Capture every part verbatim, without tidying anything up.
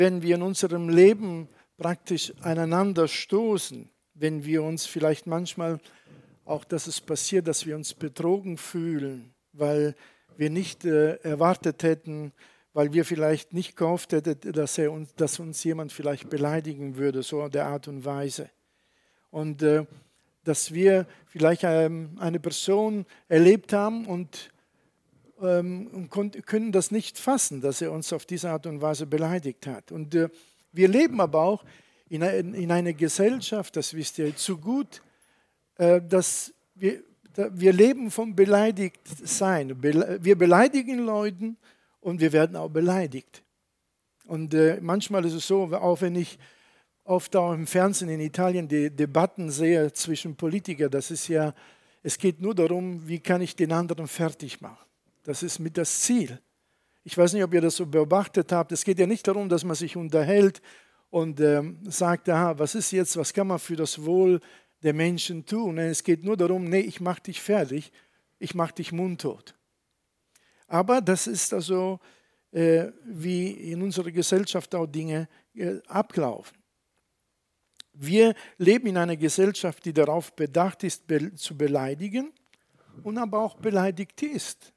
Wenn wir in unserem Leben praktisch aneinander stoßen, wenn wir uns vielleicht manchmal auch, dass es passiert, dass wir uns betrogen fühlen, weil wir nicht äh, erwartet hätten, weil wir vielleicht nicht gehofft hätten, dass, er uns, dass uns jemand vielleicht beleidigen würde, so in der Art und Weise. Und äh, dass wir vielleicht ähm, eine Person erlebt haben und, ähm, und können das nicht fassen, dass er uns auf diese Art und Weise beleidigt hat. Und äh, wir leben aber auch in, in einer Gesellschaft, das wisst ihr zu gut, äh, dass wir, wir leben vom Beleidigtsein. Wir beleidigen Leute und wir werden auch beleidigt. Und äh, manchmal ist es so, auch wenn ich oft auch im Fernsehen in Italien die Debatten sehe zwischen Politikern, das ist ja, es geht nur darum, wie kann ich den anderen fertig machen. Das ist mit das Ziel. Ich weiß nicht, ob ihr das so beobachtet habt. Es geht ja nicht darum, dass man sich unterhält und ähm, sagt, aha, was ist jetzt, was kann man für das Wohl der Menschen tun. Es geht nur darum, nee, ich mache dich fertig, ich mache dich mundtot. Aber das ist also, äh, wie in unserer Gesellschaft auch Dinge äh, ablaufen. Wir leben in einer Gesellschaft, die darauf bedacht ist, be- zu beleidigen und aber auch beleidigt ist.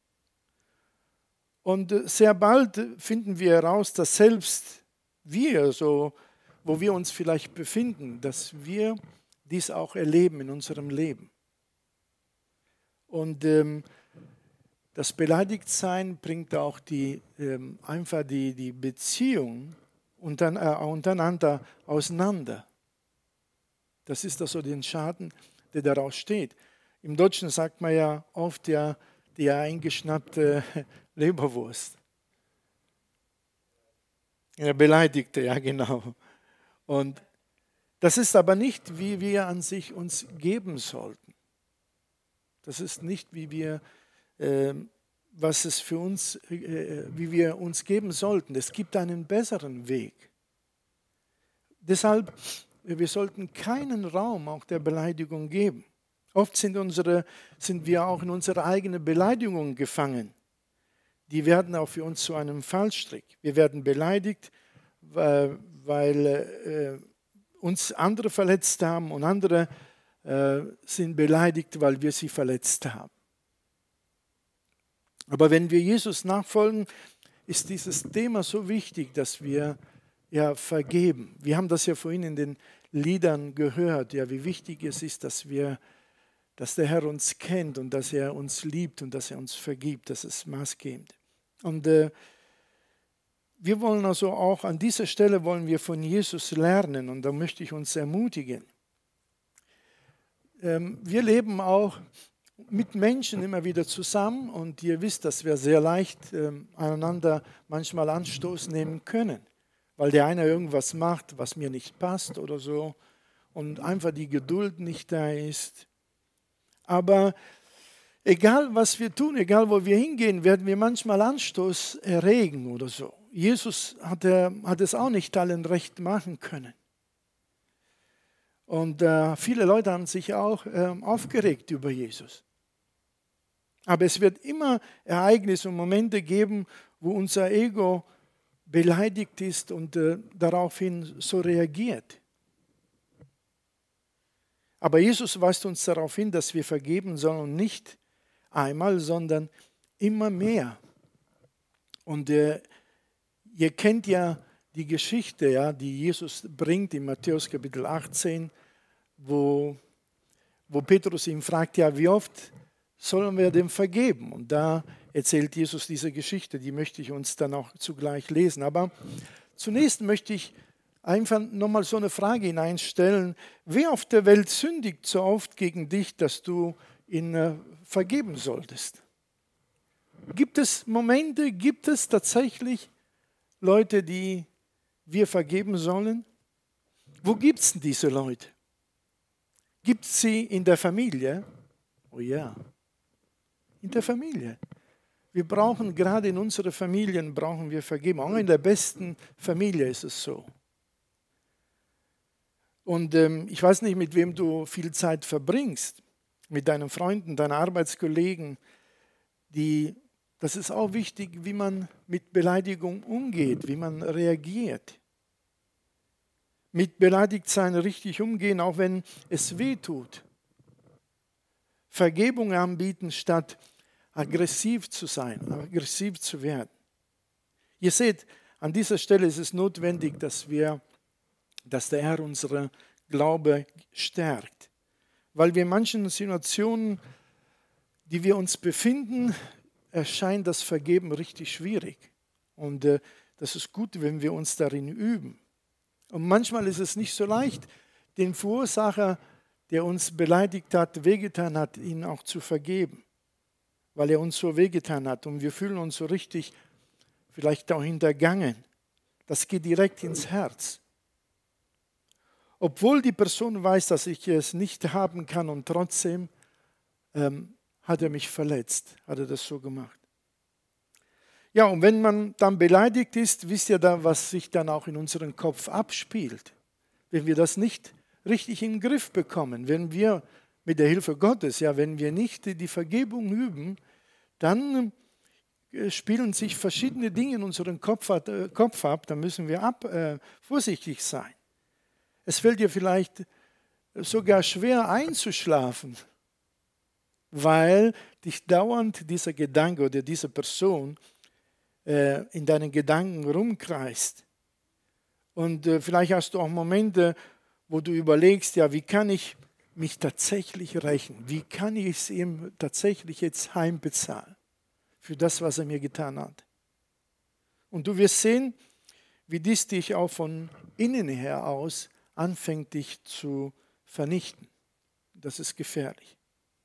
Und äh, sehr bald finden wir heraus, dass selbst wir, so, wo wir uns vielleicht befinden, dass wir dies auch erleben in unserem Leben. Und ähm, das Beleidigtsein bringt auch die, ähm, einfach die, die Beziehung untern, äh, untereinander auseinander. Das ist also den Schaden, der daraus steht. Im Deutschen sagt man ja oft ja die eingeschnappte Leberwurst. Ja, Beleidigte, ja genau. Und das ist aber nicht, wie wir an sich uns geben sollten. Das ist nicht, wie wir, äh, was es für uns, äh, wie wir uns geben sollten. Es gibt einen besseren Weg. Deshalb, wir sollten keinen Raum auch der Beleidigung geben. Oft sind, unsere, sind wir auch in unsere eigenen Beleidigungen gefangen. Die werden auch für uns zu einem Fallstrick. Wir werden beleidigt, weil, weil äh, uns andere verletzt haben und andere äh, sind beleidigt, weil wir sie verletzt haben. Aber wenn wir Jesus nachfolgen, ist dieses Thema so wichtig, dass wir ja vergeben. Wir haben das ja vorhin in den Liedern gehört, ja, wie wichtig es ist, dass wir, dass der Herr uns kennt und dass er uns liebt und dass er uns vergibt. Das ist maßgebend. Und äh, wir wollen also auch an dieser Stelle wollen wir von Jesus lernen und da möchte ich uns ermutigen. Ähm, wir leben auch mit Menschen immer wieder zusammen und ihr wisst, dass wir sehr leicht ähm, aneinander manchmal Anstoß nehmen können, weil der eine irgendwas macht, was mir nicht passt oder so und einfach die Geduld nicht da ist. Aber egal, was wir tun, egal, wo wir hingehen, werden wir manchmal Anstoß erregen oder so. Jesus hat, er, hat es auch nicht allen recht machen können. Und äh, viele Leute haben sich auch äh, aufgeregt über Jesus. Aber es wird immer Ereignisse und Momente geben, wo unser Ego beleidigt ist und äh, daraufhin so reagiert. Aber Jesus weist uns darauf hin, dass wir vergeben sollen und nicht einmal, sondern immer mehr. Und äh, ihr kennt ja die Geschichte, ja, die Jesus bringt in Matthäus Kapitel achtzehn, wo, wo Petrus ihn fragt, ja, wie oft sollen wir dem vergeben? Und da erzählt Jesus diese Geschichte, die möchte ich uns dann auch zugleich lesen. Aber zunächst möchte ich einfach nochmal so eine Frage hineinstellen, wer auf der Welt sündigt so oft gegen dich, dass du ihn äh, vergeben solltest? Gibt es Momente, gibt es tatsächlich Leute, die wir vergeben sollen? Wo gibt es denn diese Leute? Gibt es sie in der Familie? Oh ja, in der Familie. Wir brauchen, gerade in unseren Familien, brauchen wir Vergebung. Auch in der besten Familie ist es so. Und ähm, ich weiß nicht, mit wem du viel Zeit verbringst. Mit deinen Freunden, deinen Arbeitskollegen, die Das ist auch wichtig, wie man mit Beleidigung umgeht, wie man reagiert. Mit Beleidigtsein richtig umgehen, auch wenn es weh tut. Vergebung anbieten, statt aggressiv zu sein, aggressiv zu werden. Ihr seht, an dieser Stelle ist es notwendig, dass wir, dass der Herr unseren Glaube stärkt. Weil wir in manchen Situationen, die wir uns befinden, erscheint das Vergeben richtig schwierig. Und äh, das ist gut, wenn wir uns darin üben. Und manchmal ist es nicht so leicht, den Verursacher, der uns beleidigt hat, wehgetan hat, ihn auch zu vergeben. Weil er uns so wehgetan hat und wir fühlen uns so richtig vielleicht auch hintergangen. Das geht direkt ins Herz. Obwohl die Person weiß, dass ich es nicht haben kann und trotzdem ähm, hat er mich verletzt, hat er das so gemacht. Ja, und wenn man dann beleidigt ist, wisst ihr dann, was sich dann auch in unserem Kopf abspielt. Wenn wir das nicht richtig im Griff bekommen, wenn wir mit der Hilfe Gottes, ja, wenn wir nicht die Vergebung üben, dann spielen sich verschiedene Dinge in unserem Kopf, äh, Kopf ab, da müssen wir ab, äh, vorsichtig sein. Es fällt dir vielleicht sogar schwer einzuschlafen, weil dich dauernd dieser Gedanke oder diese Person äh, in deinen Gedanken rumkreist. Und äh, vielleicht hast du auch Momente, wo du überlegst, ja, wie kann ich mich tatsächlich rächen? Wie kann ich es ihm tatsächlich jetzt heimbezahlen für das, was er mir getan hat? Und du wirst sehen, wie dies dich auch von innen her aus anfängt, dich zu vernichten. Das ist gefährlich.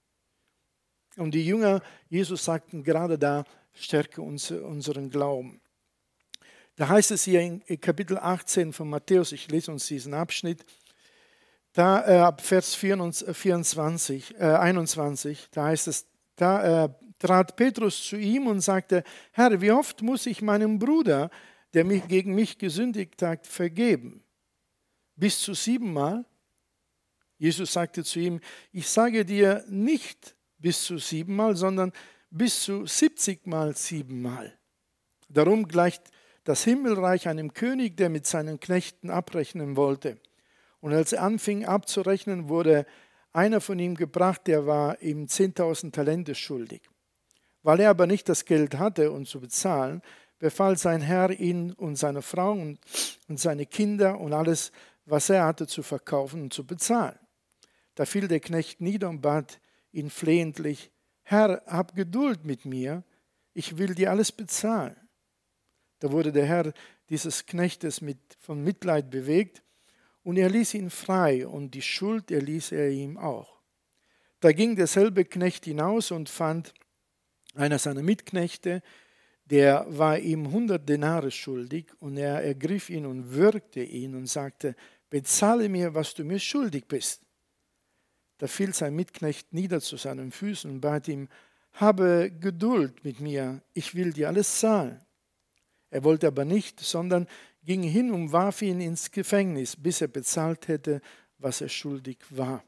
Und die Jünger Jesus sagten gerade da, stärke uns, unseren Glauben. Da heißt es hier in Kapitel achtzehn von Matthäus, ich lese uns diesen Abschnitt, da äh, ab Vers vierundzwanzig, äh, einundzwanzig, da heißt es, da äh, trat Petrus zu ihm und sagte, Herr, wie oft muss ich meinem Bruder, der mich gegen mich gesündigt hat, vergeben? Bis zu siebenmal? Jesus sagte zu ihm, ich sage dir nicht bis zu siebenmal, sondern bis zu siebzigmal siebenmal. Darum gleicht das Himmelreich einem König, der mit seinen Knechten abrechnen wollte. Und als er anfing abzurechnen, wurde einer von ihm gebracht, der war ihm zehntausend Talente schuldig. Weil er aber nicht das Geld hatte, um zu bezahlen, befahl sein Herr, ihn und seine Frau und, und seine Kinder und alles, was er hatte, zu verkaufen und zu bezahlen. Da fiel der Knecht nieder und bat ihn flehentlich, Herr, hab Geduld mit mir, ich will dir alles bezahlen. Da wurde der Herr dieses Knechtes mit, von Mitleid bewegt und er ließ ihn frei und die Schuld erließ er ihm auch. Da ging derselbe Knecht hinaus und fand einer seiner Mitknechte, der war ihm hundert Denare schuldig und er ergriff ihn und würgte ihn und sagte, bezahle mir, was du mir schuldig bist. Da fiel sein Mitknecht nieder zu seinen Füßen und bat ihm, habe Geduld mit mir, ich will dir alles zahlen. Er wollte aber nicht, sondern ging hin und warf ihn ins Gefängnis, bis er bezahlt hätte, was er schuldig war.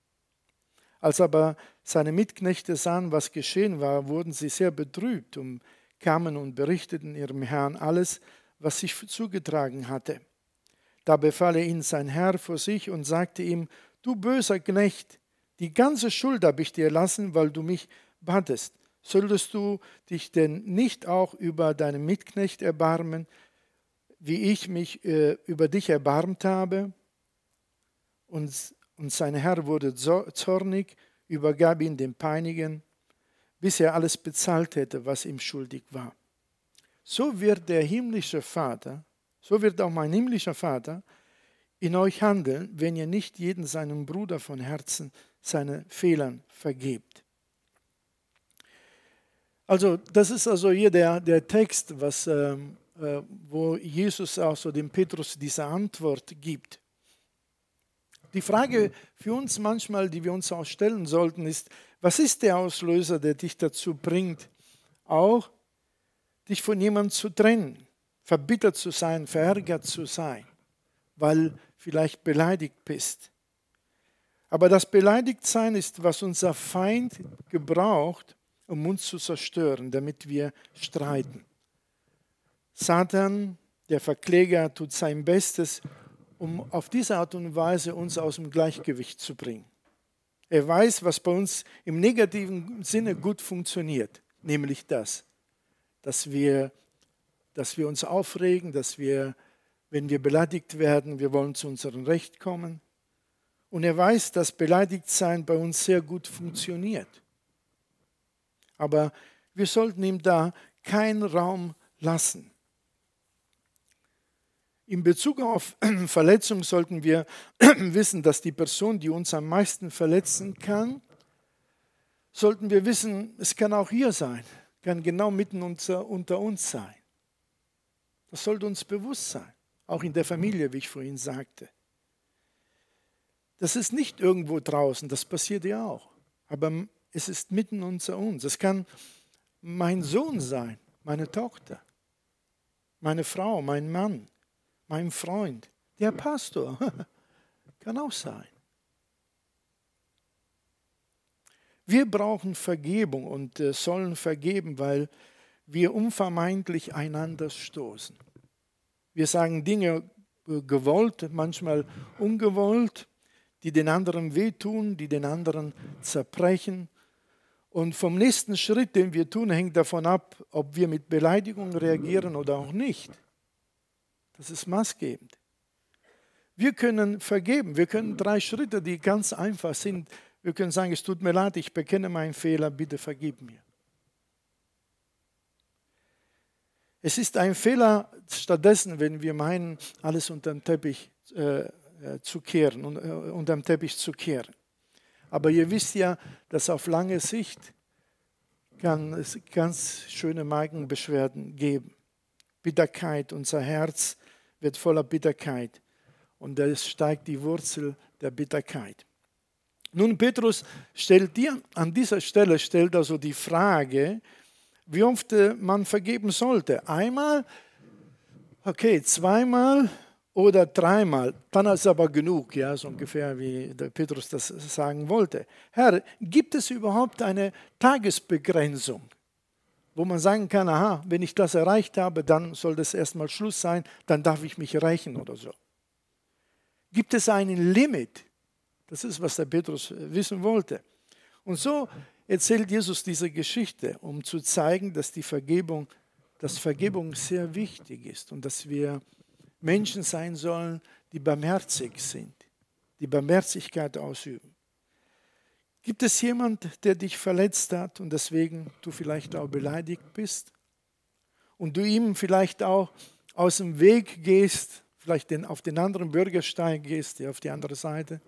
Als aber seine Mitknechte sahen, was geschehen war, wurden sie sehr betrübt und kamen und berichteten ihrem Herrn alles, was sich zugetragen hatte. Da befahl er ihn sein Herr vor sich und sagte ihm, du böser Knecht, die ganze Schuld habe ich dir erlassen, weil du mich batest. Solltest du dich denn nicht auch über deinen Mitknecht erbarmen, wie ich mich äh, über dich erbarmt habe? Und, und sein Herr wurde zornig, übergab ihn dem Peinigen, bis er alles bezahlt hätte, was ihm schuldig war. So wird der himmlische Vater, so wird auch mein himmlischer Vater in euch handeln, wenn ihr nicht jeden seinem Bruder von Herzen seine Fehlern vergebt. Also das ist also hier der, der Text, was, ähm, äh, wo Jesus auch so dem Petrus diese Antwort gibt. Die Frage für uns manchmal, die wir uns auch stellen sollten, ist, was ist der Auslöser, der dich dazu bringt, auch dich von jemandem zu trennen, verbittert zu sein, verärgert zu sein, weil vielleicht beleidigt bist. Aber das Beleidigtsein ist, was unser Feind gebraucht, um uns zu zerstören, damit wir streiten. Satan, der Verkläger, tut sein Bestes, um auf diese Art und Weise uns aus dem Gleichgewicht zu bringen. Er weiß, was bei uns im negativen Sinne gut funktioniert, nämlich das, dass wir, dass wir uns aufregen, dass wir, wenn wir beleidigt werden, wir wollen zu unserem Recht kommen. Und er weiß, dass Beleidigtsein bei uns sehr gut funktioniert. Aber wir sollten ihm da keinen Raum lassen. In Bezug auf Verletzung sollten wir wissen, dass die Person, die uns am meisten verletzen kann, sollten wir wissen, es kann auch hier sein, kann genau mitten unter, unter uns sein. Das sollte uns bewusst sein, auch in der Familie, wie ich vorhin sagte. Das ist nicht irgendwo draußen, das passiert ja auch, aber es ist mitten unter uns. Es kann mein Sohn sein, meine Tochter, meine Frau, mein Mann, mein Freund, der Pastor, kann auch sein. Wir brauchen Vergebung und äh, sollen vergeben, weil wir unvermeidlich einander stoßen. Wir sagen Dinge äh, gewollt, manchmal ungewollt, die den anderen wehtun, die den anderen zerbrechen. Und vom nächsten Schritt, den wir tun, hängt davon ab, ob wir mit Beleidigung reagieren oder auch nicht. Das ist maßgebend. Wir können vergeben. Wir können drei Schritte, die ganz einfach sind. Wir können sagen, es tut mir leid, ich bekenne meinen Fehler, bitte vergib mir. Es ist ein Fehler stattdessen, wenn wir meinen, alles unter den Teppich äh, zu kehren, und, äh, unter den Teppich zu kehren. Aber ihr wisst ja, dass auf lange Sicht kann es ganz schöne Magenbeschwerden geben. Bitterkeit, unser Herz wird voller Bitterkeit und es steigt die Wurzel der Bitterkeit. Nun, Petrus stellt dir an dieser Stelle stellt also die Frage, wie oft man vergeben sollte. Einmal, okay, zweimal oder dreimal. Dann ist aber genug, ja, so ungefähr wie der Petrus das sagen wollte. Herr, gibt es überhaupt eine Tagesbegrenzung, wo man sagen kann, aha, wenn ich das erreicht habe, dann soll das erstmal Schluss sein, dann darf ich mich rächen oder so. Gibt es ein Limit? Das ist, was der Petrus wissen wollte. Und so erzählt Jesus diese Geschichte, um zu zeigen, dass die Vergebung, dass Vergebung sehr wichtig ist und dass wir Menschen sein sollen, die barmherzig sind, die Barmherzigkeit ausüben. Gibt es jemanden, der dich verletzt hat und deswegen du vielleicht auch beleidigt bist und du ihm vielleicht auch aus dem Weg gehst, vielleicht den, auf den anderen Bürgersteig gehst, auf die andere Seite?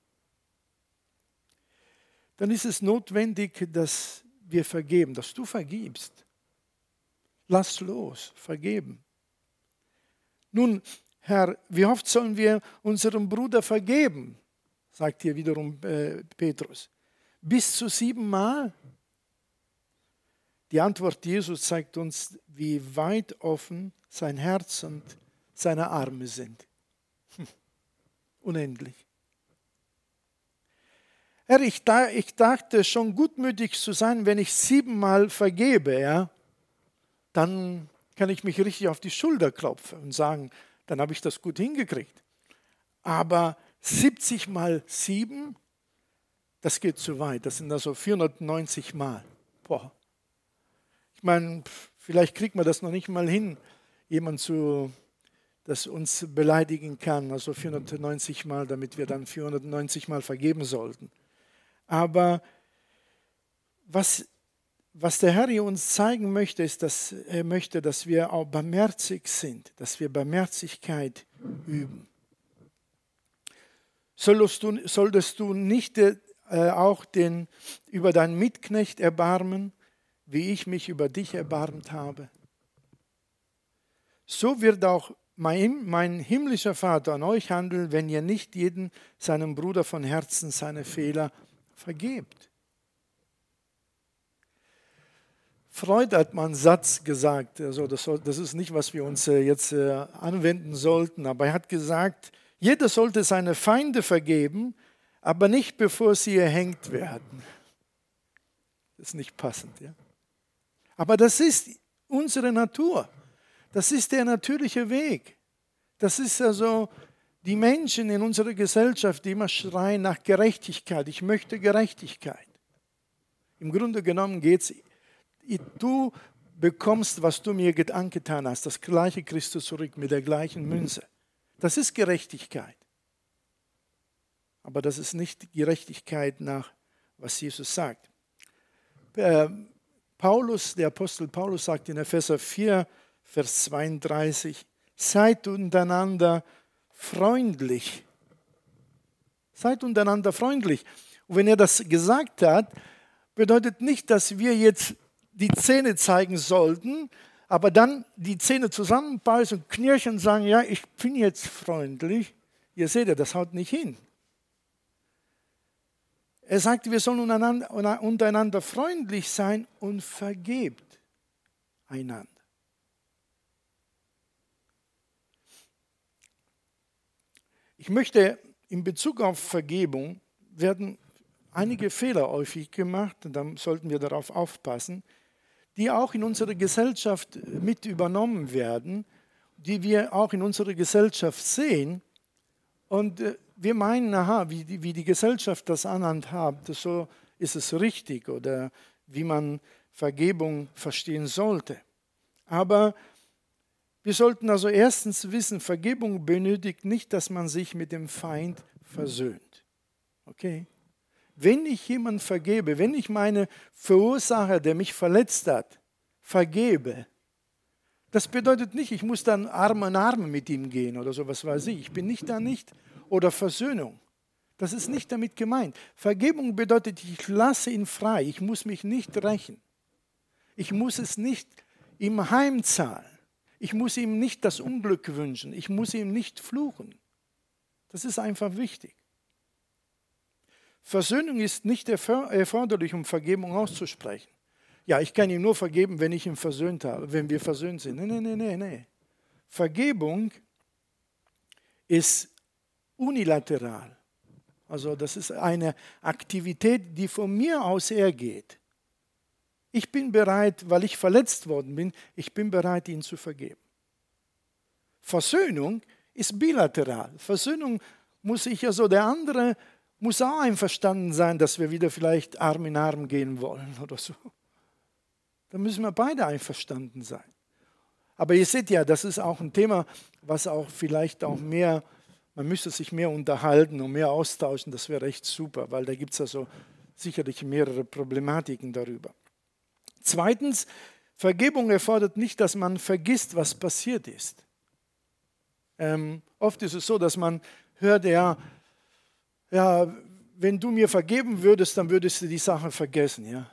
Dann ist es notwendig, dass wir vergeben, dass du vergibst. Lass los, vergeben. Nun, Herr, wie oft sollen wir unserem Bruder vergeben? Sagt hier wiederum äh, Petrus. Bis zu siebenmal? Die Antwort Jesus zeigt uns, wie weit offen sein Herz und seine Arme sind. Hm. Unendlich. Herr, ich, ich dachte schon gutmütig zu sein, wenn ich siebenmal vergebe, ja, dann kann ich mich richtig auf die Schulter klopfen und sagen, dann habe ich das gut hingekriegt. Aber siebzig mal sieben, das geht zu weit. Das sind also vierhundertneunzig Mal. Boah. Ich meine, vielleicht kriegt man das noch nicht mal hin, jemand zu, das uns beleidigen kann, also vierhundertneunzig Mal, damit wir dann vierhundertneunzig Mal vergeben sollten. Aber was, was der Herr hier uns zeigen möchte, ist, dass er möchte, dass wir auch barmherzig sind, dass wir Barmherzigkeit üben. Solltest du, solltest du nicht äh, auch den, über deinen Mitknecht erbarmen, wie ich mich über dich erbarmt habe? So wird auch mein, mein himmlischer Vater an euch handeln, wenn ihr nicht jeden seinem Bruder von Herzen seine Fehler vergebt. Freud hat mal einen Satz gesagt, also das, soll, das ist nicht, was wir uns äh, jetzt äh, anwenden sollten, aber er hat gesagt, jeder sollte seine Feinde vergeben, aber nicht bevor sie erhängt werden. Das ist nicht passend. Ja? Aber das ist unsere Natur. Das ist der natürliche Weg. Das ist also die Menschen in unserer Gesellschaft, die immer schreien nach Gerechtigkeit. Ich möchte Gerechtigkeit. Im Grunde genommen geht es, du bekommst, was du mir angetan hast. Das gleiche kriegst du zurück mit der gleichen Münze. Das ist Gerechtigkeit. Aber das ist nicht Gerechtigkeit nach, was Jesus sagt. Äh, Paulus, der Apostel Paulus sagt in Epheser vier, Vers zweiunddreißig, seid untereinander freundlich. Seid untereinander freundlich. Und wenn er das gesagt hat, bedeutet nicht, dass wir jetzt die Zähne zeigen sollten, aber dann die Zähne zusammenbeißen und knirschen und sagen, ja, ich bin jetzt freundlich. Ihr seht ja, das haut nicht hin. Er sagt, wir sollen untereinander, untereinander freundlich sein und vergebt einander. Ich möchte in Bezug auf Vergebung, werden einige Fehler häufig gemacht, und dann sollten wir darauf aufpassen, die auch in unserer Gesellschaft mit übernommen werden, die wir auch in unserer Gesellschaft sehen. Und wir meinen, aha, wie die, wie die Gesellschaft das anhandhabt, so ist es richtig oder wie man Vergebung verstehen sollte. Aber wir sollten also erstens wissen, Vergebung benötigt nicht, dass man sich mit dem Feind versöhnt. Okay? Wenn ich jemanden vergebe, wenn ich meine Verursacher, der mich verletzt hat, vergebe, das bedeutet nicht, ich muss dann Arm in Arm mit ihm gehen oder so, was weiß ich. Ich bin nicht da nicht. Oder Versöhnung. Das ist nicht damit gemeint. Vergebung bedeutet, ich lasse ihn frei. Ich muss mich nicht rächen. Ich muss es nicht ihm heimzahlen. Ich muss ihm nicht das Unglück wünschen. Ich muss ihm nicht fluchen. Das ist einfach wichtig. Versöhnung ist nicht erforderlich, um Vergebung auszusprechen. Ja, ich kann ihm nur vergeben, wenn ich ihn versöhnt habe, wenn wir versöhnt sind. Nein, nein, nein, nein. Vergebung ist unilateral. Also das ist eine Aktivität, die von mir aus hergeht. Ich bin bereit, weil ich verletzt worden bin, ich bin bereit, ihn zu vergeben. Versöhnung ist bilateral. Versöhnung muss ich, also der andere muss auch einverstanden sein, dass wir wieder vielleicht Arm in Arm gehen wollen oder so. Da müssen wir beide einverstanden sein. Aber ihr seht ja, das ist auch ein Thema, was auch vielleicht auch mehr, man müsste sich mehr unterhalten und mehr austauschen, das wäre echt super, weil da gibt es also sicherlich mehrere Problematiken darüber. Zweitens, Vergebung erfordert nicht, dass man vergisst, was passiert ist. Ähm, oft ist es so, dass man hört, ja, ja, wenn du mir vergeben würdest, dann würdest du die Sache vergessen. Ja?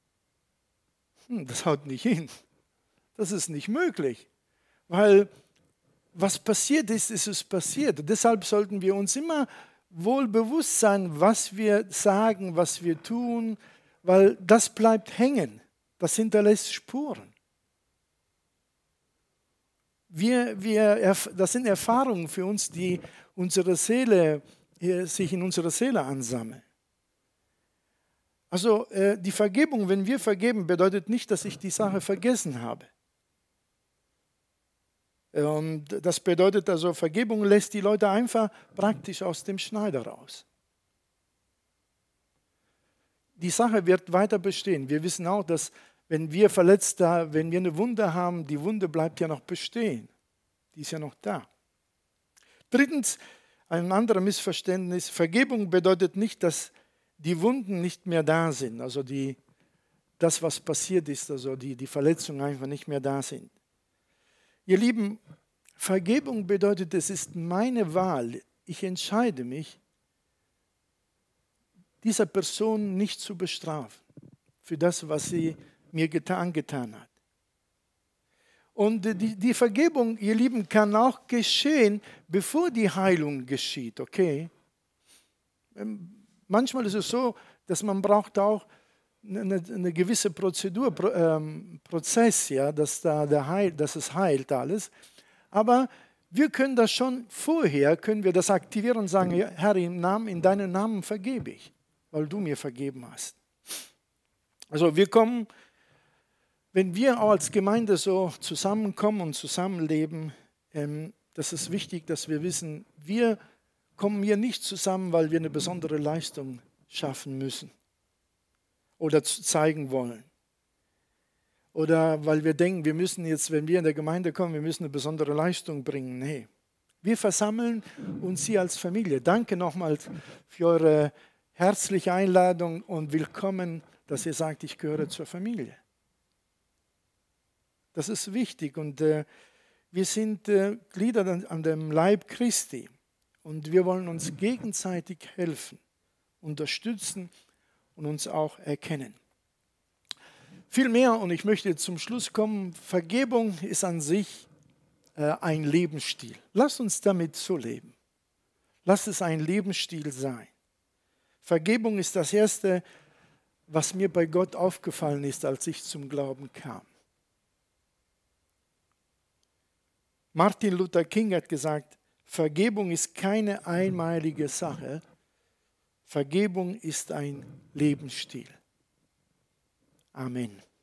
Hm, das haut nicht hin. Das ist nicht möglich, weil was passiert ist, ist es passiert. Und deshalb sollten wir uns immer wohl bewusst sein, was wir sagen, was wir tun, weil das bleibt hängen. Das hinterlässt Spuren. Wir, wir, das sind Erfahrungen für uns, die unsere Seele, sich in unserer Seele ansammeln. Also die Vergebung, wenn wir vergeben, bedeutet nicht, dass ich die Sache vergessen habe. Und das bedeutet also, Vergebung lässt die Leute einfach praktisch aus dem Schneider raus. Die Sache wird weiter bestehen. Wir wissen auch, dass wenn wir verletzt da, wenn wir eine Wunde haben, die Wunde bleibt ja noch bestehen. Die ist ja noch da. Drittens, ein anderes Missverständnis. Vergebung bedeutet nicht, dass die Wunden nicht mehr da sind. Also die, das, was passiert ist, also die, die Verletzungen einfach nicht mehr da sind. Ihr Lieben, Vergebung bedeutet, es ist meine Wahl. Ich entscheide mich, dieser Person nicht zu bestrafen für das, was sie mir getan, getan hat. Und die, die Vergebung, ihr Lieben, kann auch geschehen, bevor die Heilung geschieht, okay? Manchmal ist es so, dass man braucht auch eine, eine gewisse Prozedur, ähm, Prozess, ja, dass, da der Heil, dass es heilt alles. Aber wir können das schon vorher, können wir das aktivieren und sagen, Herr, im Namen, in deinem Namen vergebe ich, weil du mir vergeben hast. Also wir kommen, wenn wir auch als Gemeinde so zusammenkommen und zusammenleben, ähm, das ist wichtig, dass wir wissen, wir kommen hier nicht zusammen, weil wir eine besondere Leistung schaffen müssen oder zeigen wollen. Oder weil wir denken, wir müssen jetzt, wenn wir in der Gemeinde kommen, wir müssen eine besondere Leistung bringen. Nee, wir versammeln uns hier als Familie. Danke nochmals für eure herzliche Einladung und willkommen, dass ihr sagt, ich gehöre zur Familie. Das ist wichtig und äh, wir sind äh, Glieder an, an dem Leib Christi und wir wollen uns gegenseitig helfen, unterstützen und uns auch erkennen. Viel mehr, und ich möchte zum Schluss kommen, Vergebung ist an sich äh, ein Lebensstil. Lasst uns damit so leben. Lasst es ein Lebensstil sein. Vergebung ist das Erste, was mir bei Gott aufgefallen ist, als ich zum Glauben kam. Martin Luther King hat gesagt, Vergebung ist keine einmalige Sache, Vergebung ist ein Lebensstil. Amen.